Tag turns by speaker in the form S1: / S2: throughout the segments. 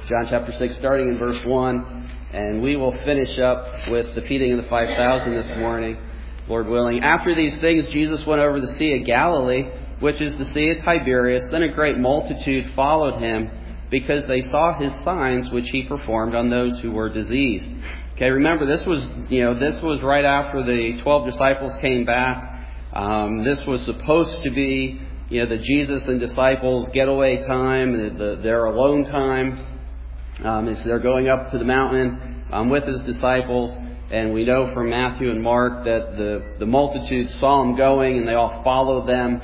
S1: John chapter 6, starting in verse 1. And we will finish up with the feeding of the 5,000 this morning, Lord willing. After these things, Jesus went over the Sea of Galilee, which is the Sea of Tiberias. Then a great multitude followed him, because they saw his signs which he performed on those who were diseased. Okay, remember, this was right after the 12 disciples came back. This was supposed to be, the Jesus and disciples getaway time, their alone time. As they're going up to the mountain with his disciples. And we know from Matthew and Mark that the multitude saw him going, and they all followed them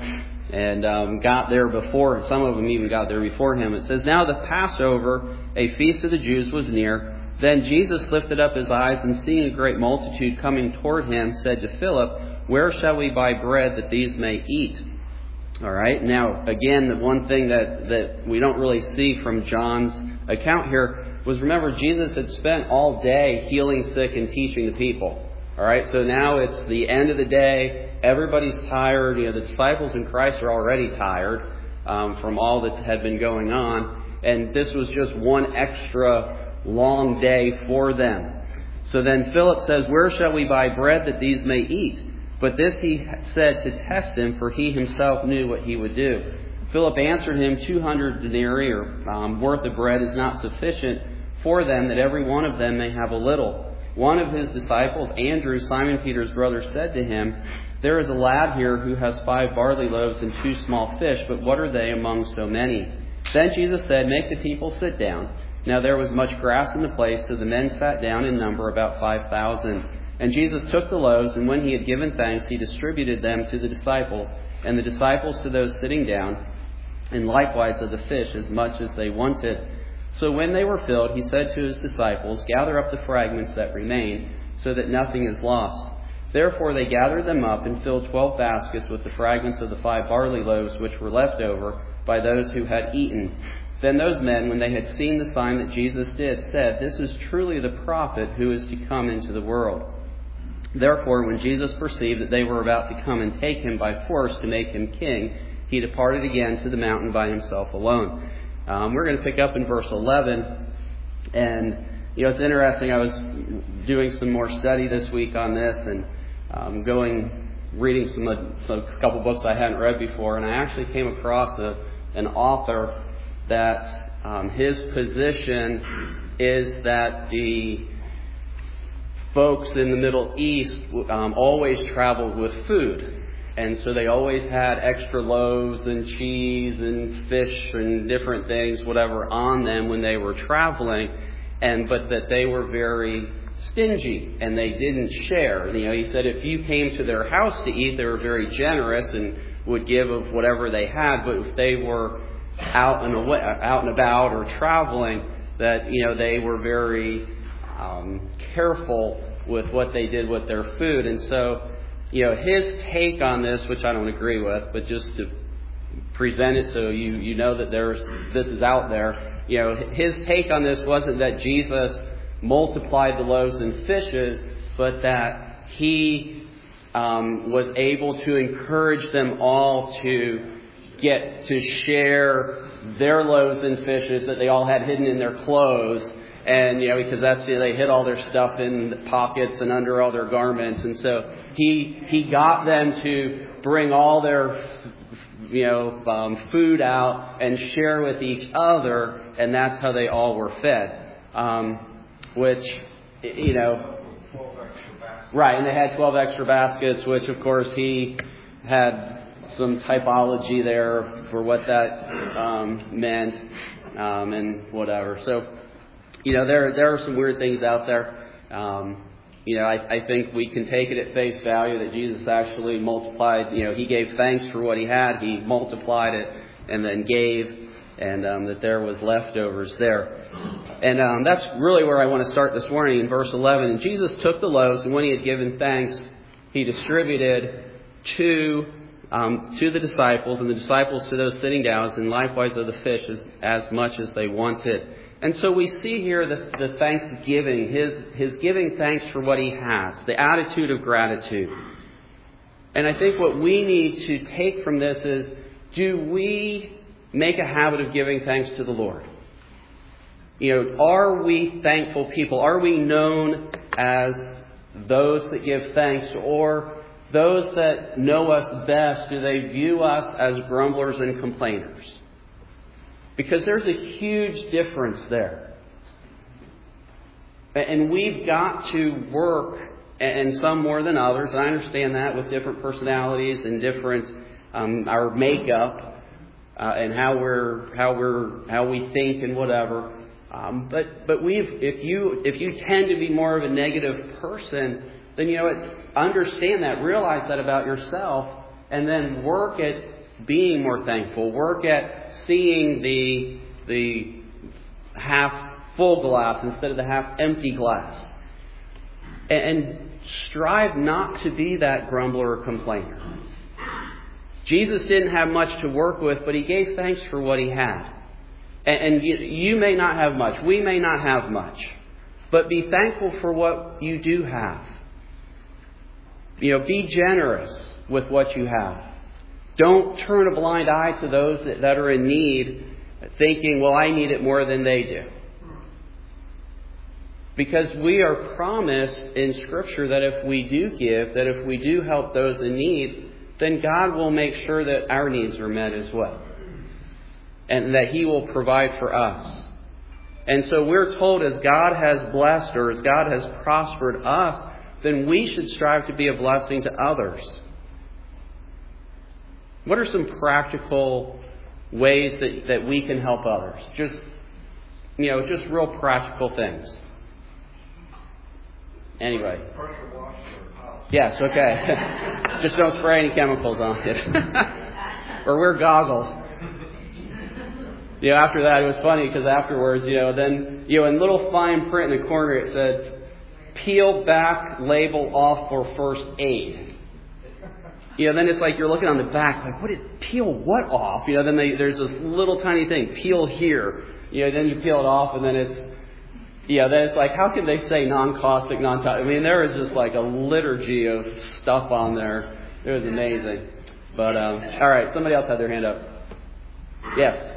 S1: and got there before. Some of them even got there before him. It says, "Now the Passover, a feast of the Jews, was near. Then Jesus lifted up his eyes, and seeing a great multitude coming toward him, said to Philip, 'Where shall we buy bread that these may eat?'" All right. Now, again, the one thing that we don't really see from John's account here was, remember, Jesus had spent all day healing sick and teaching the people. All right. So now it's the end of the day. Everybody's tired. The disciples in Christ are already tired from all that had been going on. And this was just one extra long day for them. So then Philip says, "Where shall we buy bread that these may eat?" But this he said to test him, for he himself knew what he would do. Philip answered him, 200 denarii worth of bread is not sufficient for them, that every one of them may have a little. One of his disciples, Andrew, Simon Peter's brother, said to him, "There is a lad here who has 5 barley loaves and 2 small fish, but what are they among so many?" Then Jesus said, "Make the people sit down." Now there was much grass in the place, so the men sat down in number, about 5,000. And Jesus took the loaves, and when he had given thanks, he distributed them to the disciples, and the disciples to those sitting down, and likewise of the fish as much as they wanted. So when they were filled, he said to his disciples, "Gather up the fragments that remain, so that nothing is lost." Therefore they gathered them up and filled 12 baskets with the fragments of the 5 barley loaves which were left over by those who had eaten. Then those men, when they had seen the sign that Jesus did, said, "This is truly the prophet who is to come into the world." Therefore, when Jesus perceived that they were about to come and take him by force to make him king, he departed again to the mountain by himself alone. We're going to pick up in verse 11. And, it's interesting. I was doing some more study this week on this and reading a couple books I hadn't read before. And I actually came across an author that his position is that the folks in the Middle East always traveled with food. And so they always had extra loaves and cheese and fish and different things, whatever, on them when they were traveling. But that they were very stingy and they didn't share. He said if you came to their house to eat, they were very generous and would give of whatever they had. But if they were out and about or traveling, that, they were very careful with what they did with their food. And so, his take on this, which I don't agree with, but just to present it so you know that this is out there, his take on this wasn't that Jesus multiplied the loaves and fishes, but that he was able to encourage them all to get to share their loaves and fishes that they all had hidden in their clothes. And, because they hid all their stuff in the pockets and under all their garments. And so he got them to bring all their, food out and share with each other. And that's how they all were fed. Which, right. And they had 12 extra baskets, which, of course, he had some typology there for what that meant and whatever. So, there are some weird things out there. I think we can take it at face value that Jesus actually multiplied. He gave thanks for what he had. He multiplied it and then gave, and that there was leftovers there. And that's really where I want to start this morning in verse 11. And Jesus took the loaves, and when he had given thanks, he distributed to the disciples, and the disciples to those sitting down, and likewise of the fish as much as they wanted. And so we see here the thanksgiving, his giving thanks for what he has, the attitude of gratitude. And I think what we need to take from this is, do we make a habit of giving thanks to the Lord? Are we thankful people? Are we known as those that give thanks? Or those that know us best, do they view us as grumblers and complainers? Because there's a huge difference there. And we've got to work, and some more than others, and I understand that, with different personalities and different our makeup and how we think and whatever. But if you tend to be more of a negative person, then understand that, realize that about yourself, and then work at being more thankful. Work at seeing the half full glass instead of the half empty glass, and strive not to be that grumbler or complainer. Jesus didn't have much to work with, but He gave thanks for what He had. And you may not have much. We may not have much. But be thankful for what you do have. Be generous with what you have. Don't turn a blind eye to those that are in need, thinking, well, I need it more than they do. Because we are promised in Scripture that if we do give, that if we do help those in need, then God will make sure that our needs are met as well. And that He will provide for us. And so we're told, as God has blessed or as God has prospered us, then we should strive to be a blessing to others. What are some practical ways that we can help others? Just real practical things. Anyway. Yes, okay. Just don't spray any chemicals on it. Or wear goggles. After that, it was funny because afterwards, then, in little fine print in the corner, it said, peel back label off for first aid. Then it's like you're looking on the back, like, what did peel what off? Then there's this little tiny thing, peel here. Then you peel it off, and then it's like, how can they say non-caustic, non-toxic? I mean, there is just like a liturgy of stuff on there. It was amazing. But, all right, somebody else had their hand up. Yes.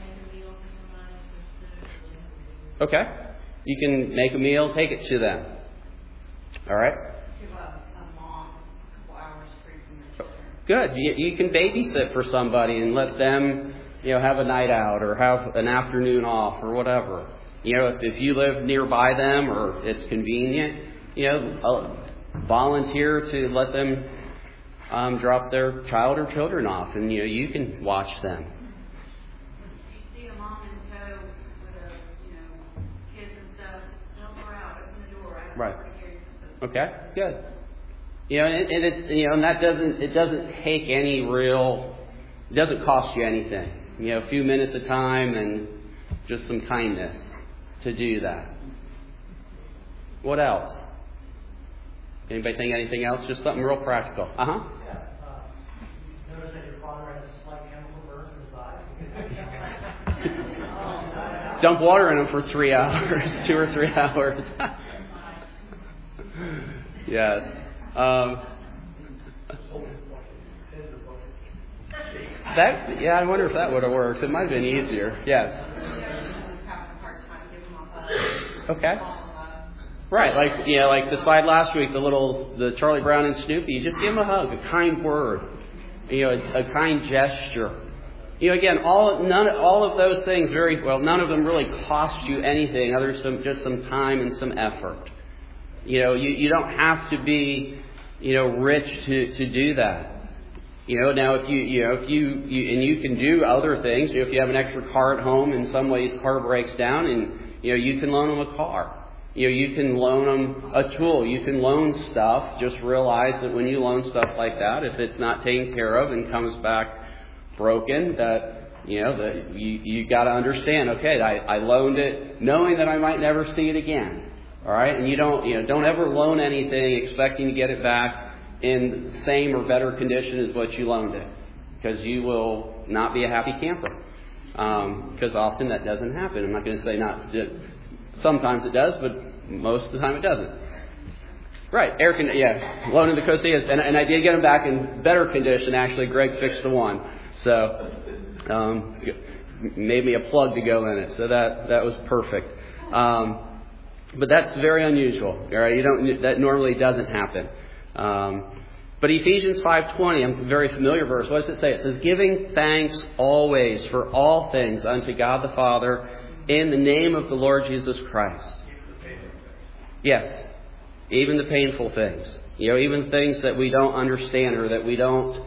S1: Okay. You can make a meal, take it to them. All right.
S2: Give a mom a couple hours free from your children.
S1: Good. You can babysit for somebody and let them, have a night out or have an afternoon off or whatever. If you live nearby them or it's convenient, volunteer to let them drop their child or children off, and you can watch them.
S2: If you see a mom in tow with kids and stuff, don't go out, open the door.
S1: Right. Okay. Good. And that doesn't take any real. It doesn't cost you anything. A few minutes of time and just some kindness to do that. What else? Anybody think anything else? Just something real practical.
S3: Yeah. Notice that your father has slight chemical burns in his eyes.
S1: Dump water in them for 3 hours, 2 or 3 hours. Yes. I wonder if that would have worked. It might have been easier. Yes. Okay. Right, like the slide last week, the Charlie Brown and Snoopy. You just give them a hug, a kind word, a kind gesture. Again, all of those things none of them really cost you anything other than just some time and some effort. You don't have to be, rich to do that. Now if you can do other things. If you have an extra car at home and somebody's car breaks down, and you can loan them a car. You can loan them a tool. You can loan stuff. Just realize that when you loan stuff like that, if it's not taken care of and comes back broken, that you got to understand. Okay, I loaned it knowing that I might never see it again. All right, and you don't ever loan anything expecting to get it back in the same or better condition as what you loaned it, because you will not be a happy camper. Because often that doesn't happen. I'm not going to say not. Sometimes it does, but most of the time it doesn't. Right, loaning the Cosillas, and I did get them back in better condition. Actually, Greg fixed the one, so made me a plug to go in it. So that was perfect. But that's very unusual. All right? That normally doesn't happen. But Ephesians 5:20, a very familiar verse. What does it say? It says, giving thanks always for all things unto God the Father in the name of the Lord Jesus Christ. Yes, even the painful things. Even things that we don't understand or that we don't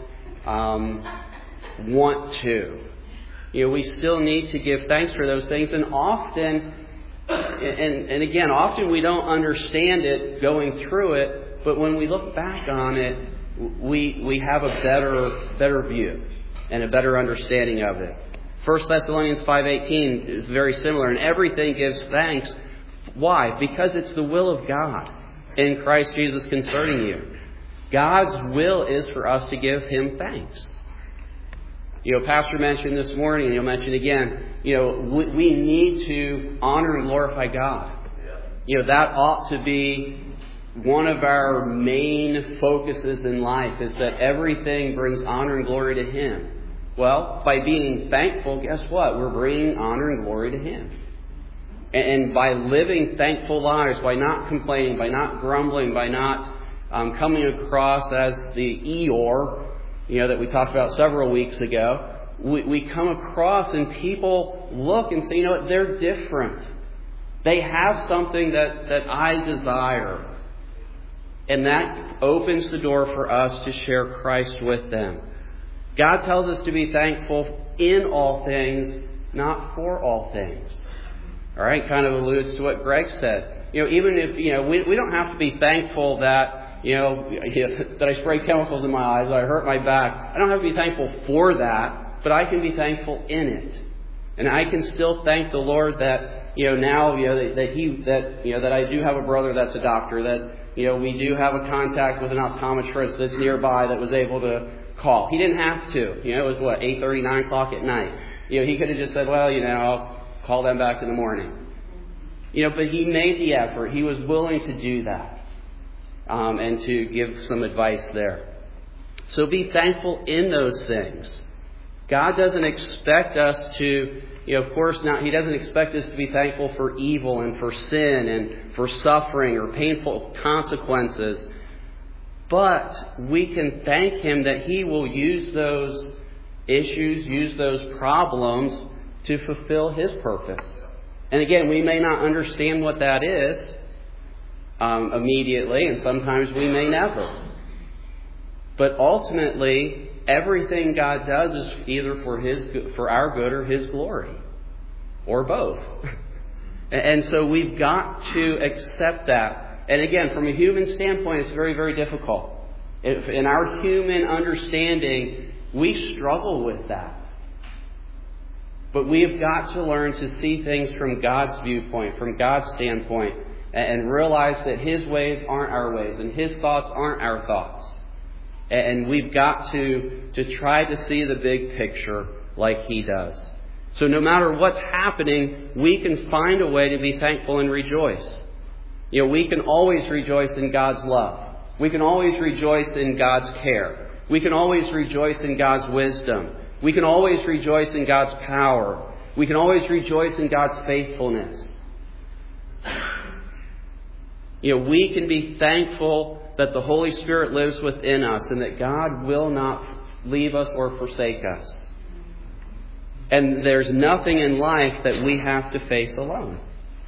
S1: want to. We still need to give thanks for those things. And often, and again, often we don't understand it going through it. But when we look back on it, we have a better view and a better understanding of it. 1 Thessalonians 5:18 is very similar. And everything gives thanks. Why? Because it's the will of God in Christ Jesus concerning you. God's will is for us to give Him thanks. Pastor mentioned this morning, and he'll mention again, we need to honor and glorify God. That ought to be one of our main focuses in life, is that everything brings honor and glory to Him. Well, by being thankful, guess what? We're bringing honor and glory to Him. And by living thankful lives, by not complaining, by not grumbling, by not coming across as the Eeyore, that we talked about several weeks ago, we come across and people look and say, they're different. They have something that I desire. And that opens the door for us to share Christ with them. God tells us to be thankful in all things, not for all things. All right, kind of alludes to what Greg said. Even if, we don't have to be thankful that, that I sprayed chemicals in my eyes, or I hurt my back. I don't have to be thankful for that, but I can be thankful in it. And I can still thank the Lord that, now, that I do have a brother that's a doctor, that, we do have a contact with an optometrist that's nearby that was able to call. He didn't have to. It was 8:30, 9 o'clock at night. He could have just said, well, I'll call them back in the morning. But he made the effort. He was willing to do that. And to give some advice there. So be thankful in those things. God doesn't expect us to, of course not, He doesn't expect us to be thankful for evil and for sin and for suffering or painful consequences. But we can thank Him that He will use those issues, use those problems to fulfill His purpose. And again, we may not understand what that is immediately, and sometimes we may never. But ultimately, everything God does is either for our good or His glory, or both. And so we've got to accept that. And again, from a human standpoint, it's very, very difficult. In our human understanding, we struggle with that. But we have got to learn to see things from God's viewpoint, from God's standpoint, and realize that His ways aren't our ways, and His thoughts aren't our thoughts. And we've got to try to see the big picture like He does. So no matter what's happening, we can find a way to be thankful and rejoice. We can always rejoice in God's love. We can always rejoice in God's care. We can always rejoice in God's wisdom. We can always rejoice in God's power. We can always rejoice in God's faithfulness. We can be thankful that the Holy Spirit lives within us and that God will not leave us or forsake us. And there's nothing in life that we have to face alone.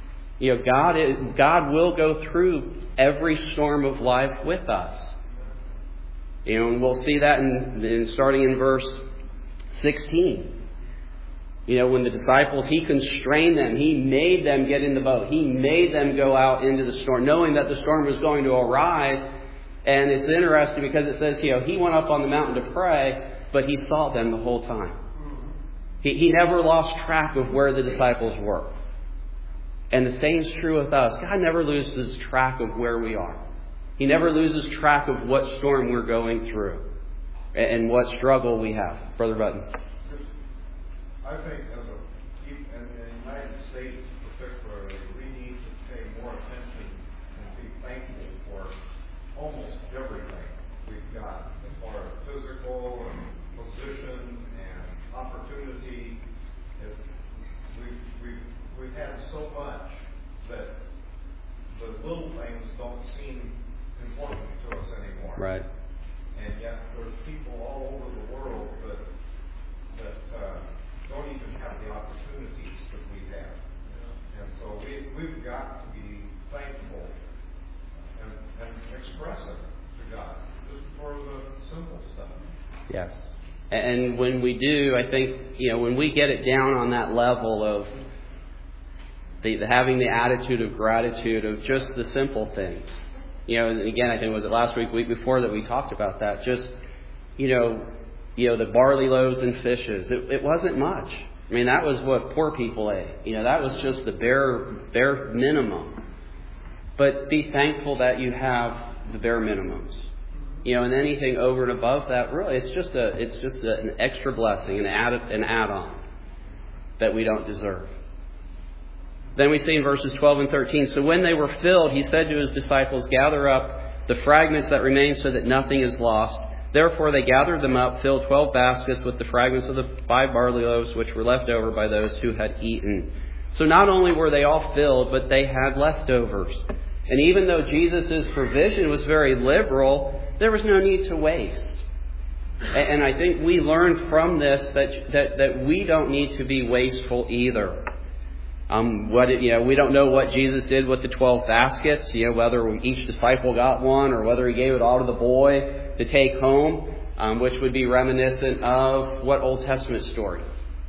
S1: God will go through every storm of life with us. And we'll see that in starting in verse 16. When the disciples, He constrained them. He made them get in the boat. He made them go out into the storm, knowing that the storm was going to arise. And it's interesting because it says, He went up on the mountain to pray, but He saw them the whole time. He never lost track of where the disciples were. And the same is true with us. God never loses track of where we are. He never loses track of what storm we're going through and what struggle we have. Brother Button.
S4: I think in the United States particularly, we need to pay more attention and be thankful for almost everything we've got as far as physical and position and opportunity We've had so much that the little things don't seem important to us anymore.
S1: Right.
S4: And yet there's people all over the world that don't even have the opportunities that we have. And so we've got to be thankful and express it to God, just for the simple stuff.
S1: Yes. And when we do, I think, when we get it down on that level of having the attitude of gratitude of just the simple things. And again, I think, was it last week before that we talked about that? Just, the barley loaves and fishes. It wasn't much. I mean, that was what poor people ate. That was just the bare minimum. But be thankful that you have the bare minimums. And anything over and above that, really, it's just an extra blessing, an add-on that we don't deserve. Then we see in verses 12 and 13, so when they were filled, he said to his disciples, gather up the fragments that remain so that nothing is lost. Therefore they gathered them up, filled 12 baskets with the fragments of the 5 barley loaves which were left over by those who had eaten. So not only were they all filled, but they had leftovers. And even though Jesus' provision was very liberal, there was no need to waste. And I think we learned from this that we don't need to be wasteful either. We don't know what Jesus did with the 12 baskets, whether each disciple got one or whether he gave it all to the boy to take home, which would be reminiscent of what Old Testament story?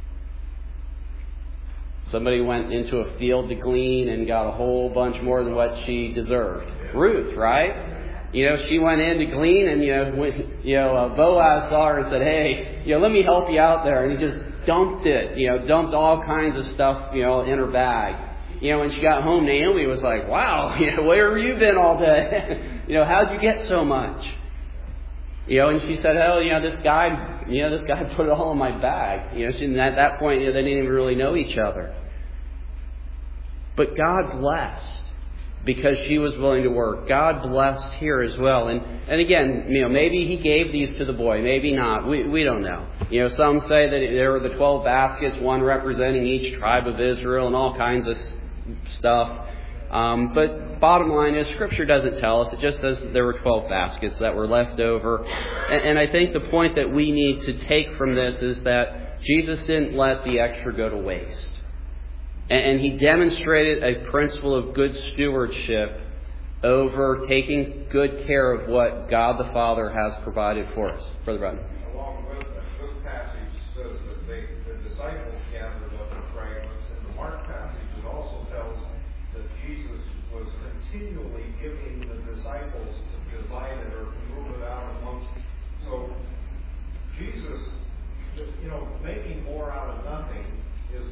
S1: Somebody went into a field to glean and got a whole bunch more than what she deserved. Ruth, right? She went in to glean and, Boaz saw her and said, hey, let me help you out there. And he just dumped dumped all kinds of stuff, in her bag. When she got home, Naomi was like, wow, where have you been all day? How'd you get so much? And she said, this guy put it all in my bag. And at that point, they didn't even really know each other. But God blessed because she was willing to work. God blessed here as well. And again, maybe he gave these to the boy, maybe not. We don't know. Some say that there were the 12 baskets, one representing each tribe of Israel and all kinds of stuff. But bottom line is, Scripture doesn't tell us. It just says there were 12 baskets that were left over. And I think the point that we need to take from this is that Jesus didn't let the extra go to waste. And he demonstrated a principle of good stewardship over taking good care of what God the Father has provided for us. Brother Button.
S4: Along with that, this passage says that the disciples gathered up the fragments. In the Mark passage, it also tells that Jesus was continually giving the disciples to divide it or to move it out amongst. So Jesus, making more out of nothing is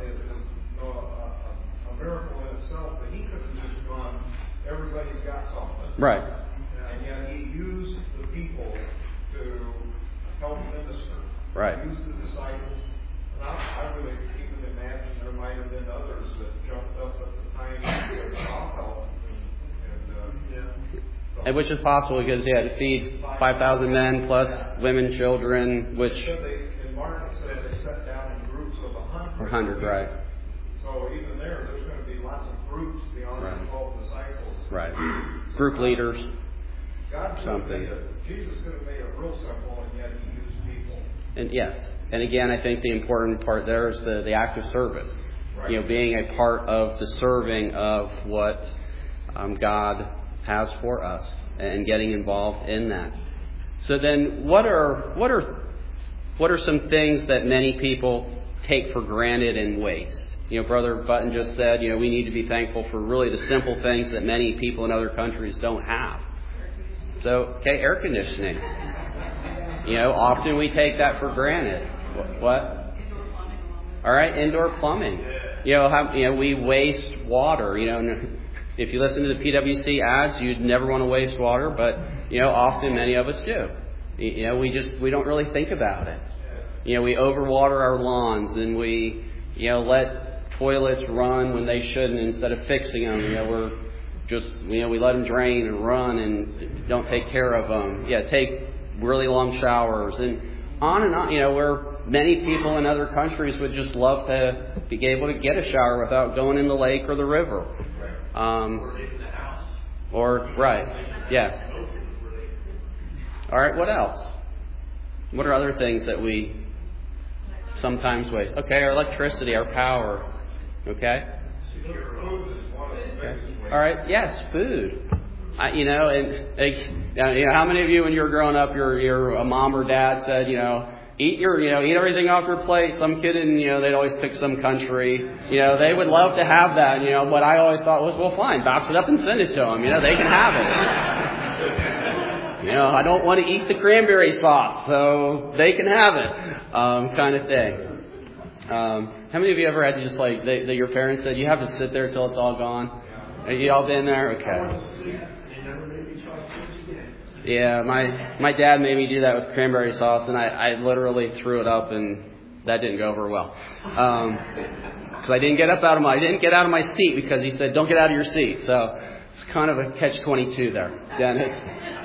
S4: a miracle in itself, but he could have just gone, everybody's got something.
S1: Right.
S4: And yet he used the people to help minister.
S1: Right.
S4: He used the disciples. And I really even imagine there might have been others that jumped up at the time and said, I'll help.
S1: And which is possible because to feed 5,000 men plus women, children, which...
S4: In Mark it says they sat down in groups of 100.
S1: 100, right.
S4: So even there's going to be lots of groups beyond the 12 disciples.
S1: Right. Group leaders.
S4: God
S1: something.
S4: Jesus could have made it real simple, and yet he used people.
S1: And yes. And again, I think the important part there is the act of service.
S4: Right.
S1: Being a part of the serving of what God has for us and getting involved in that. So then what are some things that many people take for granted and waste? Brother Button just said, we need to be thankful for really the simple things that many people in other countries don't have. So, air conditioning. Often we take that for granted. What? All right, indoor plumbing. We waste water. If you listen to the PwC ads, you'd never want to waste water, but often many of us do. We don't really think about it. We overwater our lawns, and we let toilets run when they shouldn't instead of fixing them. We let them drain and run and don't take care of them. Take really long showers and on. many people in other countries would just love to be able to get a shower without going in the lake or the river.
S5: Or in the house.
S1: Right. Yes. All right, what else? What are other things that we sometimes waste? Okay, our electricity, our power. Okay? All right, yes, food. How many of you when you were growing up, your mom or dad said, eat everything off your plate. Some kid they'd always pick some country. They would love to have that. What I always thought was, well, fine, box it up and send it to them. They can have it. I don't want to eat the cranberry sauce, so they can have it, kind of thing. How many of you ever had to just that your parents said you have to sit there till it's all gone? Have you all been there? Okay. Yeah, my dad made me do that with cranberry sauce, and I literally threw it up, and that didn't go over well. Because I didn't get out of my seat because he said, "Don't get out of your seat." So it's kind of a catch-22 there, Dennis.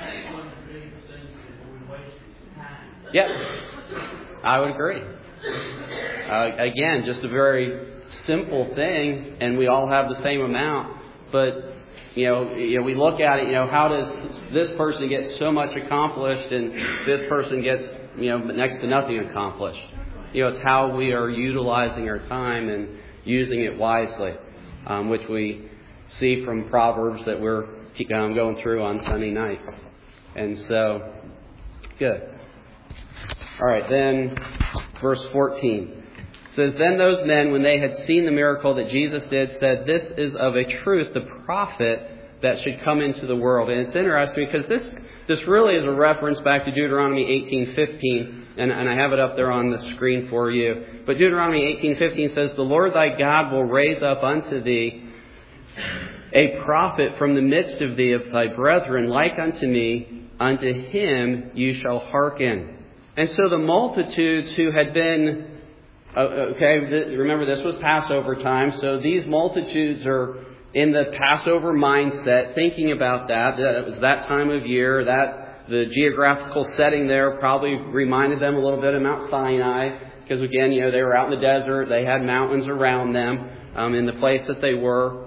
S1: Yeah, I would agree. Again, just a very simple thing, and we all have the same amount. But we look at it. How does this person get so much accomplished, and this person gets next to nothing accomplished? It's how we are utilizing our time and using it wisely, which we see from Proverbs that we're going through on Sunday nights. And so, good. All right, then verse 14 says, "Then those men, when they had seen the miracle that Jesus did, said, 'This is of a truth the prophet that should come into the world.'" And it's interesting because this really is a reference back to Deuteronomy 18:15, and I have it up there on the screen for you. But Deuteronomy 18:15 says, "The Lord thy God will raise up unto thee a prophet from the midst of thee, of thy brethren, like unto me. Unto him you shall hearken." And so the multitudes who had been, remember this was Passover time, so these multitudes are in the Passover mindset, thinking about that. It was that time of year, that the geographical setting there probably reminded them a little bit of Mount Sinai, because again, they were out in the desert, they had mountains around them, in the place that they were.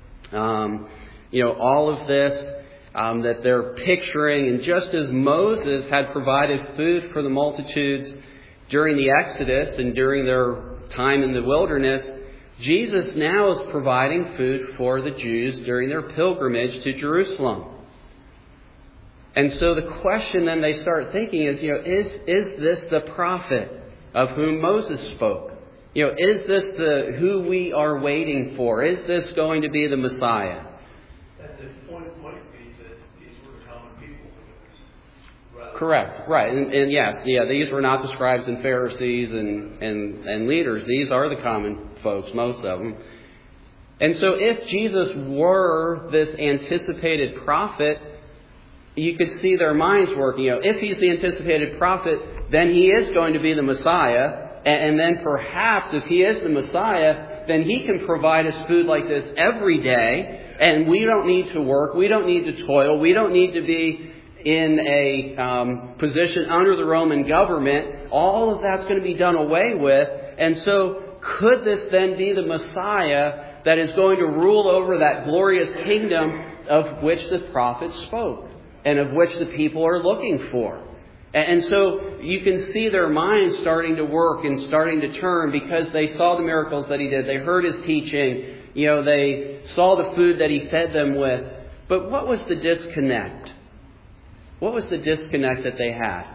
S1: All of this that they're picturing, and just as Moses had provided food for the multitudes during the Exodus and during their time in the wilderness, Jesus now is providing food for the Jews during their pilgrimage to Jerusalem. And so the question then they start thinking is, is this the prophet of whom Moses spoke? Is this who we are waiting for? Is this going to be the Messiah?
S5: At the point might be that these were common people.
S1: Correct. Right. And yes, these were not the scribes and Pharisees and leaders. These are the common folks, most of them. And so if Jesus were this anticipated prophet, you could see their minds working. If he's the anticipated prophet, then he is going to be the Messiah. And then perhaps if he is the Messiah, then he can provide us food like this every day. And we don't need to work. We don't need to toil. We don't need to be in a position under the Roman government. All of that's going to be done away with. And so could this then be the Messiah that is going to rule over that glorious kingdom of which the prophet spoke and of which the people are looking for? And so you can see their minds starting to work and starting to turn because they saw the miracles that he did. They heard his teaching. They saw the food that he fed them with. But what was the disconnect? What was the disconnect that they had?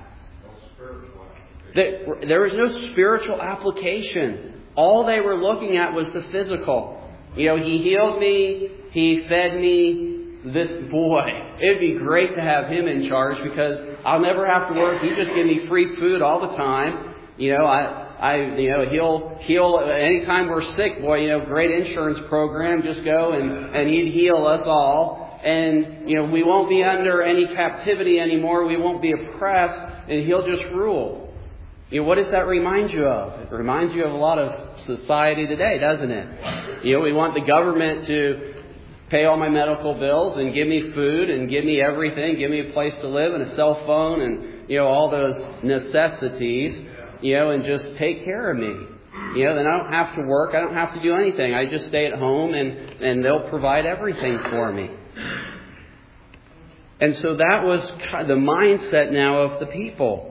S1: There was no spiritual application. All they were looking at was the physical. He healed me. He fed me. This boy, it'd be great to have him in charge because I'll never have to work. He just give me free food all the time. He'll anytime we're sick, great insurance program. Just go and he'd heal us all. And, we won't be under any captivity anymore. We won't be oppressed and he'll just rule. What does that remind you of? It reminds you of a lot of society today, doesn't it? We want the government to pay all my medical bills and give me food and give me everything, give me a place to live and a cell phone and, all those necessities. and just take care of me. Then I don't have to work. I don't have to do anything. I just stay at home and they'll provide everything for me. And so that was the mindset now of the people.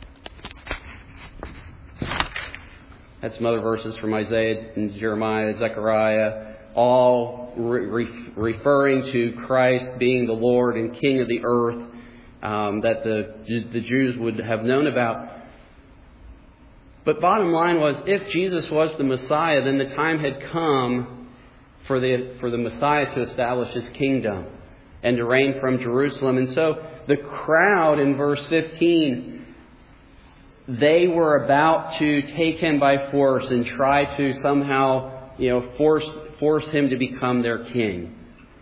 S1: That's some other verses from Isaiah and Jeremiah, Zechariah, all referring to Christ being the Lord and King of the earth that the Jews would have known about. But bottom line was, if Jesus was the Messiah, then the time had come for the Messiah to establish His kingdom and to reign from Jerusalem. And so the crowd in verse 15, they were about to take Him by force and try to somehow, force Him to become their king.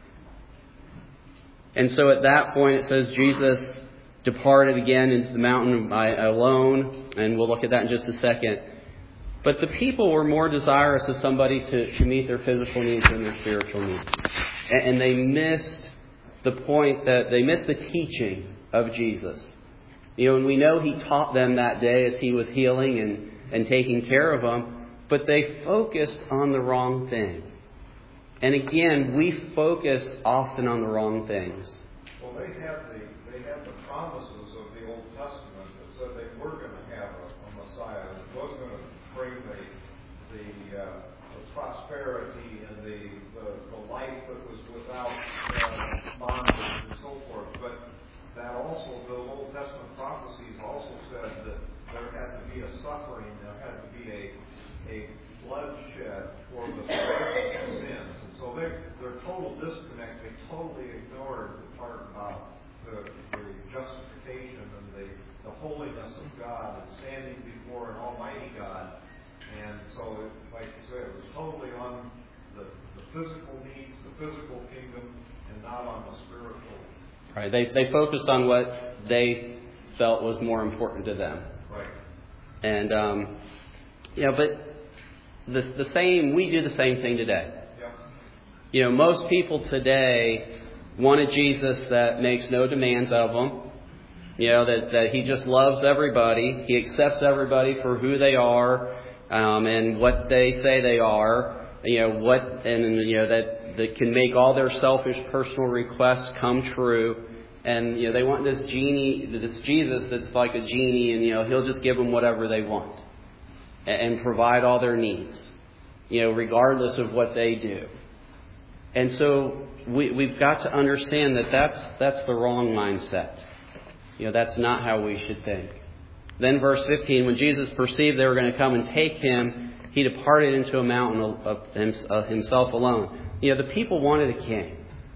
S1: And so at that point it says Jesus departed again into the mountain alone, and we'll look at that in just a second. But the people were more desirous of somebody to meet their physical needs than their spiritual needs. And they missed the point that they missed the teaching of Jesus. And we know He taught them that day as He was healing and taking care of them, but they focused on the wrong thing. And again, we focus often on the wrong things.
S4: Well, they had the promises of the Old Testament that said they were going to have a Messiah that was going to bring the prosperity and the life that was without bondage and so forth. But that also, the Old Testament prophecies also said that there had to be a suffering, there had to be a bloodshed for the forgiveness of sins. And so their total disconnect, they totally ignored the part about the justification and the holiness of God and standing before an almighty God. And so, like you said, it was totally on the physical needs, the physical kingdom, and not on the spiritual.
S1: Right. They focused on what they felt was more important to them.
S4: Right.
S1: And, but the same, we do the same thing today.
S4: Yep.
S1: Most people today want a Jesus that makes no demands of them. That He just loves everybody. He accepts everybody for who they are, and what they say they are. That can make all their selfish personal requests come true. And they want this Jesus that's like a genie, and He'll just give them whatever they want and provide all their needs, regardless of what they do. And so we've got to understand that that's the wrong mindset. That's not how we should think. Then verse 15, when Jesus perceived they were going to come and take Him, He departed into a mountain of Himself alone. The people wanted a king.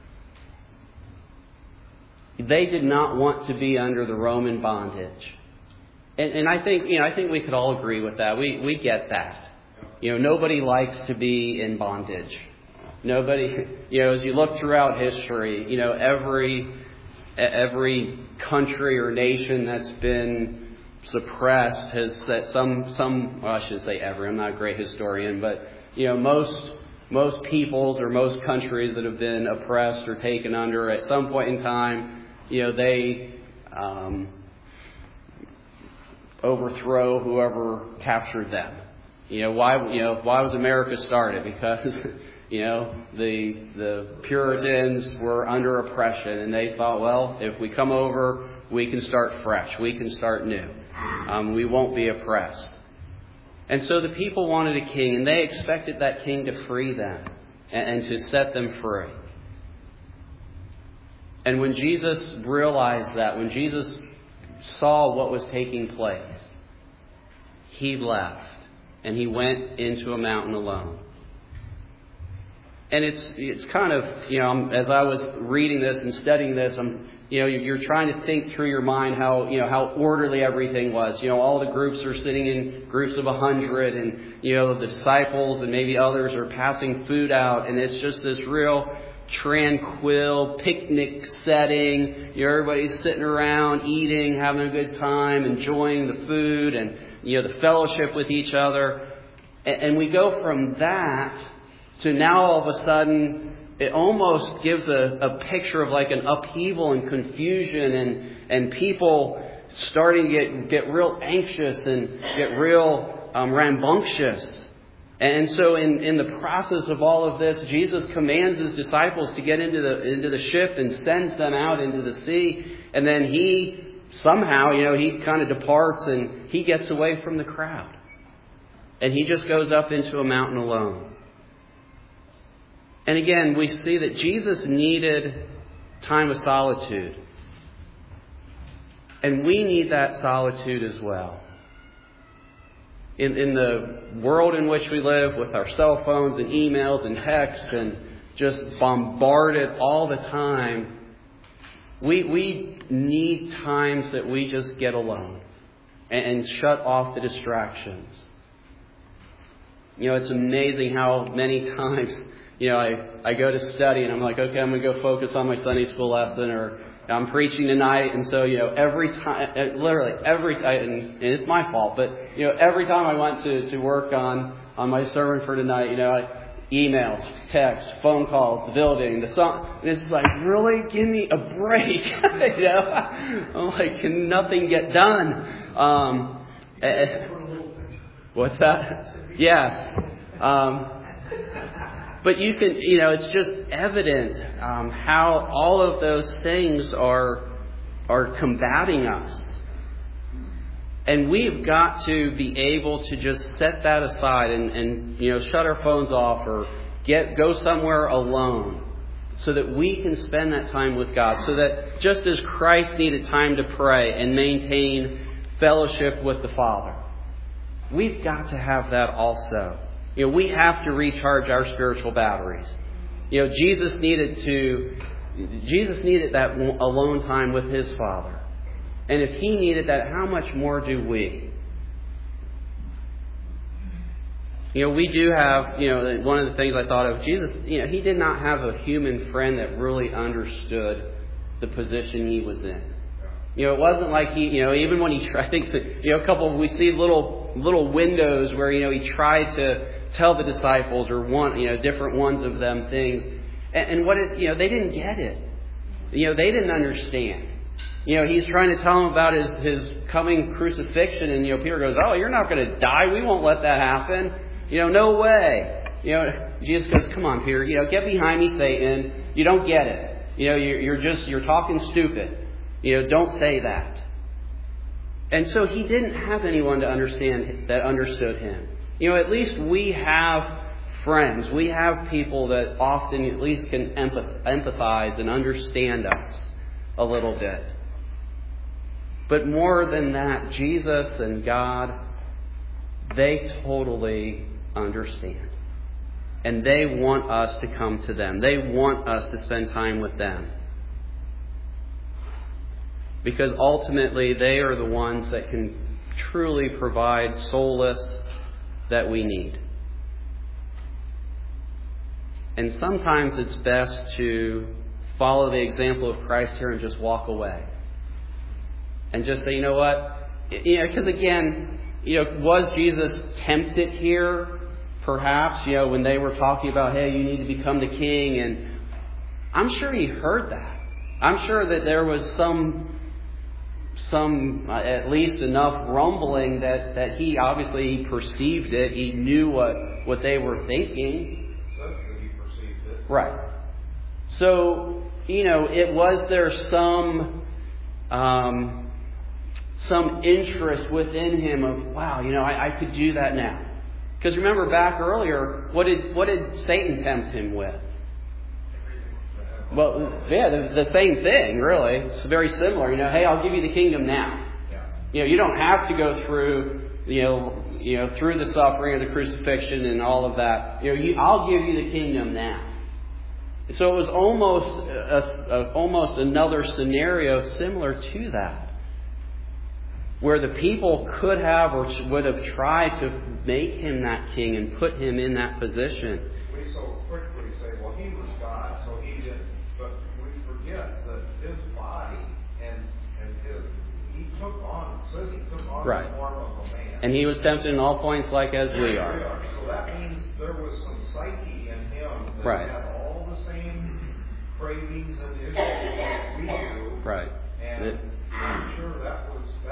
S1: They did not want to be under the Roman bondage. And I think we could all agree with that. We get that. Nobody likes to be in bondage. Nobody, as you look throughout history, every country or nation that's been suppressed has that I should say every. I'm not a great historian, but most peoples or most countries that have been oppressed or taken under at some point in time, they overthrow whoever captured them. Why was America started? Because the Puritans were under oppression, and they thought, well, if we come over, we can start fresh, we can start new, we won't be oppressed. And so the people wanted a king, and they expected that king to free them and to set them free. And when Jesus realized that, when Jesus saw what was taking place, He left and He went into a mountain alone. And it's kind of, as I was reading this and studying this, you're trying to think through your mind how orderly everything was. All the groups are sitting in groups of 100, and the disciples and maybe others are passing food out, and it's just this real tranquil picnic setting. Everybody's sitting around eating, having a good time, enjoying the food and the fellowship with each other. And we go from that to now all of a sudden it almost gives a picture of like an upheaval and confusion and people starting to get real anxious and get real rambunctious. And so in the process of all of this, Jesus commands His disciples to get into the ship and sends them out into the sea. And then He somehow, He kind of departs and He gets away from the crowd. And He just goes up into a mountain alone. And again, we see that Jesus needed time of solitude. And we need that solitude as well. In the world in which we live, with our cell phones and emails and texts and just bombarded all the time, we need times that we just get alone and shut off the distractions. It's amazing how many times, I go to study and I'm like, okay, I'm going to go focus on my Sunday school lesson, or I'm preaching tonight, and so, every time, and it's my fault, but, every time I went to work on my sermon for tonight, emails, texts, phone calls, the building, the song, and it's like, really? Give me a break. I'm like, can nothing get done? What's that? Yes. But you can, it's just evident how all of those things are combating us. And we've got to be able to just set that aside and shut our phones off or go somewhere alone so that we can spend that time with God. So that just as Christ needed time to pray and maintain fellowship with the Father, we've got to have that also. We have to recharge our spiritual batteries. Jesus needed that alone time with His Father. And if He needed that, how much more do we? We do have, one of the things I thought of, Jesus, He did not have a human friend that really understood the position He was in. It wasn't like He, even when He tried, I think, we see little windows where, He tried to tell the disciples or different ones of them things. And what they didn't get it. They didn't understand. He's trying to tell them about his coming crucifixion, and Peter goes, "Oh, you're not going to die. We won't let that happen. No way." Jesus goes, "Come on, Peter. Get behind me, Satan. You don't get it. You're talking stupid. Don't say that." And so He didn't have anyone to understand that understood Him. At least we have friends. We have people that often at least can empathize and understand us a little bit. But more than that, Jesus and God, they totally understand. And they want us to come to them. They want us to spend time with them. Because ultimately, they are the ones that can truly provide solace that we need. And sometimes it's best to follow the example of Christ here and just walk away. And just say, you know what? Because again, was Jesus tempted here? Perhaps, when they were talking about, hey, you need to become the king. And I'm sure He heard that. I'm sure that there was some at least enough rumbling that He obviously perceived it. He knew what they were thinking.
S4: Says that He perceived it.
S1: Right. So, was there some interest within Him of, wow, I could do that now. Because remember back earlier, what did Satan tempt Him with? Well, yeah, the same thing, really. It's very similar. Hey, I'll give you the kingdom now. Yeah. You don't have to go through, through the suffering of the crucifixion and all of that. I'll give you the kingdom now. So it was almost another scenario similar to that, where the people could have or would have tried to make Him that king and put Him in that position.
S4: We so quickly say, well, He was God, so He didn't. But we forget that His body and He took on
S1: right.
S4: the form of a man.
S1: And He was tempted in all points like as we are.
S4: So that means there was some psyche in Him that
S1: right.
S4: had all the same cravings and issues that we do.
S1: Right.
S4: And I'm sure that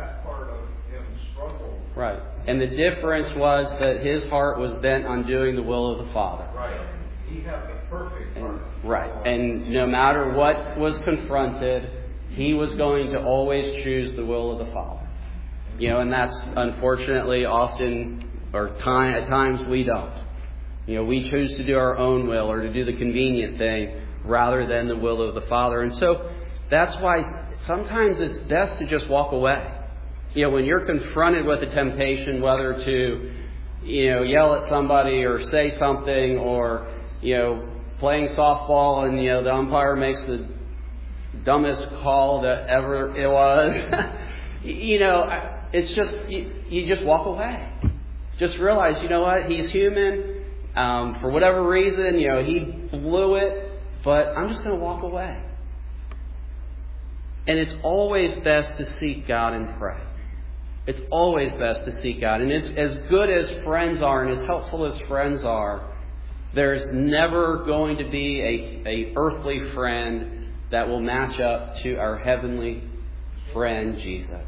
S4: struggle.
S1: Right. And the difference was that his heart was bent on doing the will of the Father.
S4: Right. He had the perfect heart.
S1: Right. And no matter what was confronted, he was going to always choose the will of the Father. And that's unfortunately often, or at times we don't. We choose to do our own will or to do the convenient thing rather than the will of the Father. And so that's why sometimes it's best to just walk away. When you're confronted with a temptation, whether to, yell at somebody or say something or, playing softball and, the umpire makes the dumbest call that ever it was, it's just, you just walk away. Just realize, what? He's human. For whatever reason, he blew it, but I'm just going to walk away. And it's always best to seek God and pray. It's always best to seek God. And as good as friends are and as helpful as friends are, there's never going to be a earthly friend that will match up to our heavenly friend, Jesus.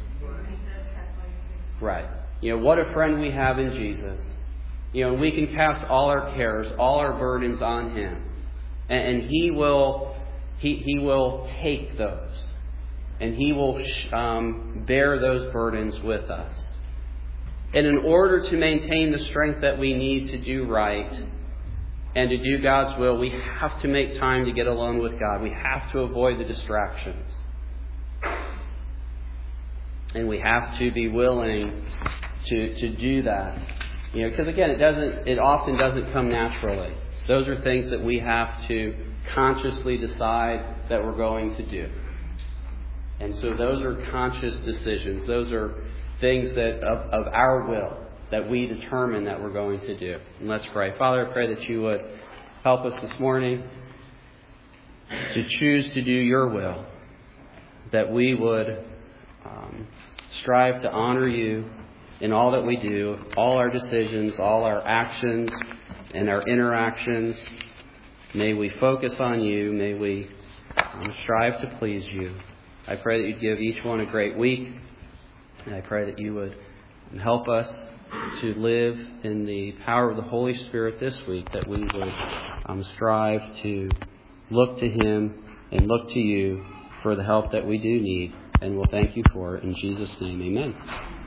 S1: Right. What a friend we have in Jesus. We can cast all our cares, all our burdens on Him. And He will take those. And He will bear those burdens with us. And in order to maintain the strength that we need to do right and to do God's will, we have to make time to get alone with God. We have to avoid the distractions. And we have to be willing to do that. Because again, it often doesn't come naturally. Those are things that we have to consciously decide that we're going to do. And so those are conscious decisions. Those are things that of our will that we determine that we're going to do. And let's pray. Father, I pray that you would help us this morning to choose to do your will. That we would strive to honor you in all that we do, all our decisions, all our actions, and our interactions. May we focus on you. May we strive to please you. I pray that you'd give each one a great week. And I pray that you would help us to live in the power of the Holy Spirit this week, that we would strive to look to Him and look to you for the help that we do need. And we'll thank you for it. In Jesus' name, amen.